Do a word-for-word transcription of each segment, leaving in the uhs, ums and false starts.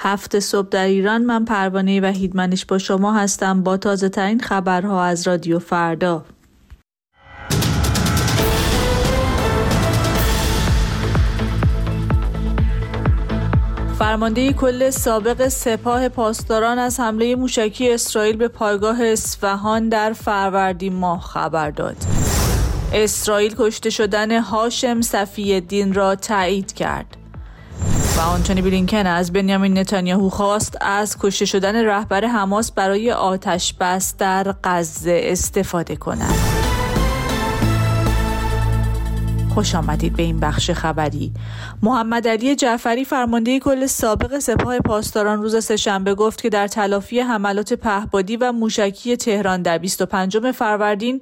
هفت صبح در ایران. من پروانه وحیدمنش با شما هستم با تازه ترین خبرها از رادیو فردا. فرمانده کل سابق سپاه پاسداران از حمله موشکی اسرائیل به پایگاه اصفهان در فروردین ماه خبر داد. اسرائیل کشته شدن هاشم صفی الدین را تایید کرد. و آنتونی بلینکن از بنیامین نتانیاهو خواست از کشته شدن رهبر حماس برای آتش بس در غزه استفاده کند. خوش آمدید به این بخش خبری. محمد علی جعفری فرمانده کل سابق سپاه پاسداران روز سه‌شنبه گفت که در تلافی حملات پهپادی و موشکی تهران در بیست و پنجم فروردین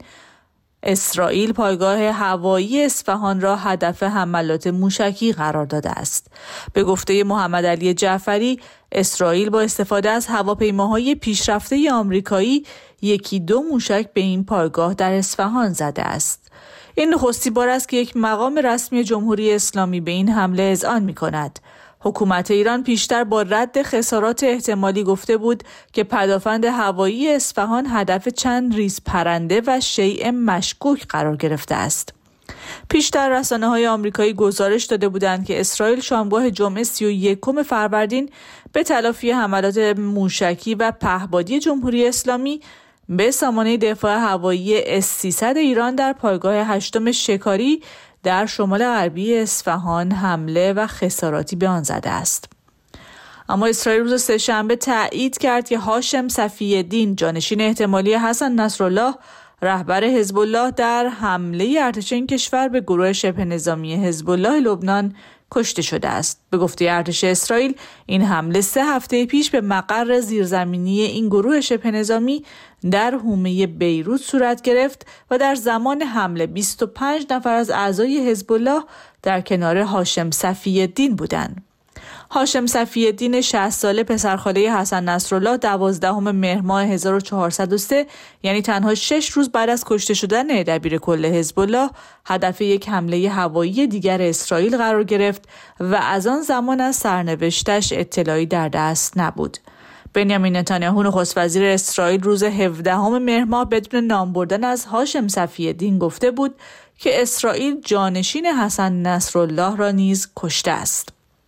اسرائیل پایگاه هوایی اصفهان را هدف حملات موشکی قرار داده است. به گفته محمد علی جعفری، اسرائیل با استفاده از هواپیماهای پیشرفته آمریکایی یکی دو موشک به این پایگاه در اصفهان زده است. این نخستین بار است که یک مقام رسمی جمهوری اسلامی به این حمله اذعان می‌کند. حکومت ایران پیشتر با رد خسارات احتمالی گفته بود که پدافند هوایی اصفهان هدف چند ریز پرنده و شیء مشکوک قرار گرفته است. پیشتر رسانه‌های آمریکایی گزارش داده بودند که اسرائیل شامگاه جمعه سی و یکم فروردین به تلافی حملات موشکی و پهپادی جمهوری اسلامی به سامانه دفاع هوایی اس سیصد ایران در پایگاه هشتم شکاری در شمال غربی اصفهان حمله و خساراتی به آن زده است. اما اسرائیل روز سه‌شنبه تایید کرد که هاشم صفی الدین جانشین احتمالی حسن نصرالله رهبر حزب الله در حمله ارتش این کشور به گروه شبه نظامی حزب الله لبنان کشته شده است. به گفته ارتش اسرائیل این حمله سه هفته پیش به مقر زیرزمینی این گروه شبه نظامی در حومه بیروت صورت گرفت و در زمان حمله بیست و پنج نفر از اعضای حزب الله در کنار هاشم صفی الدین بودند. هاشم صفی الدین شصت ساله پسرخاله حسن نصرالله دوازدهم مهر ماه هزار و چهارصد و سه یعنی تنها شش روز بعد از کشته شدن دبیر کل حزب الله هدف یک حمله هوایی دیگر اسرائیل قرار گرفت و از آن زمان از سرنوشتش اطلاعی در دست نبود. بنیامین نتانیاهو نخست وزیر اسرائیل روز هفدهم مهر ماه بدون نام بردن از هاشم صفی الدین گفته بود که اسرائیل جانشین حسن نصرالله را نیز کشته است.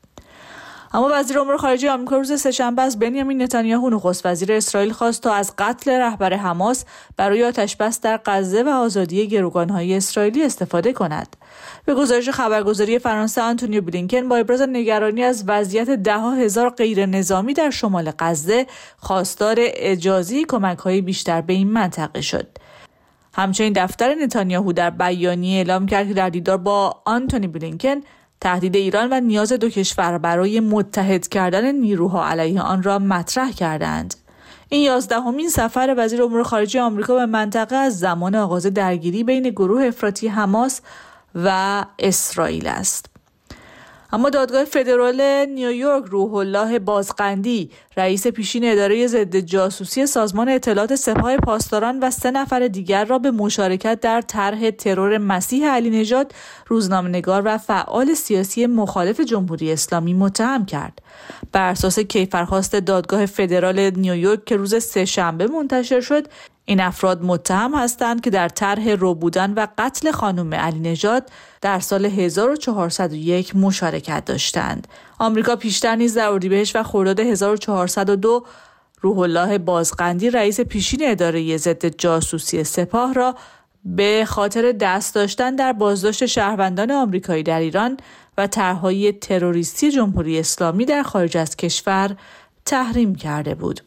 اما وزیر امور خارجه آمریکا روز سه‌شنبه از بنیامین نتانیاهو نخست وزیر اسرائیل خواست تا از قتل رهبر حماس برای آتش‌بس در غزه و آزادی گروگان‌های اسرائیلی استفاده کند. به گزارش خبرگزاری فرانسه، آنتونی بلینکن با ابراز نگرانی از وضعیت ده‌ها هزار غیر نظامی در شمال غزه خواستار اجازه کمک‌های بیشتر به این منطقه شد. همچنین دفتر نتانیاهو در بیانیه اعلام کرد که در دیدار با آنتونی بلینکن تهدید ایران و نیاز دو کشور برای متحد کردن نیروها علیه آن را مطرح کردند. این یازدهمین سفر وزیر امور خارجه آمریکا به منطقه از زمان آغاز درگیری بین گروه افراطی حماس و اسرائیل است. اما دادگاه فدرال نیویورک روح الله بازقندی رئیس پیشین اداره ضد جاسوسی سازمان اطلاعات سپاه پاسداران و سه نفر دیگر را به مشارکت در طرح ترور مسیح علی نژاد روزنامه‌نگار و فعال سیاسی مخالف جمهوری اسلامی متهم کرد. بر اساس کیفرخواست دادگاه فدرال نیویورک که روز سه‌شنبه منتشر شد، این افراد متهم هستند که در طرح ربودن و قتل خانم علی نژاد در سال هزار و چهارصد و یک مشارکت داشتند. آمریکا پیشتر نیز در اردیبهشت و خرداد هزار و چهارصد و دو روح الله بازقندی رئیس پیشین اداره ضد جاسوسی سپاه را به خاطر دست داشتن در بازداشت شهروندان آمریکایی در ایران و طرح‌های تروریستی جمهوری اسلامی در خارج از کشور تحریم کرده بود.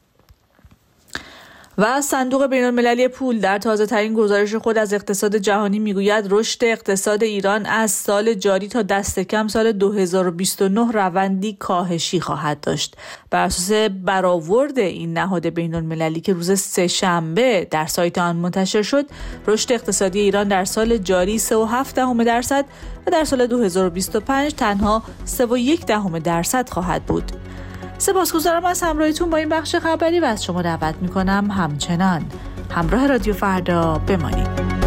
و صندوق بین‌المللی پول در تازه‌ترین گزارش خود از اقتصاد جهانی میگوید رشد اقتصاد ایران از سال جاری تا دست کم سال دو هزار و بیست و نه روندی کاهشی خواهد داشت. بر اساس برآورد این نهاد بین‌المللی که روز سه‌شنبه در سایت آن منتشر شد، رشد اقتصادی ایران در سال جاری سه و هفت دهم درصد و در سال دو هزار و بیست و پنج تنها سه و یک دهم درصد خواهد بود. سپاسگزارم از همراهیتون با این بخش خبری و از شما دعوت میکنم همچنان همراه رادیو فردا بمانید.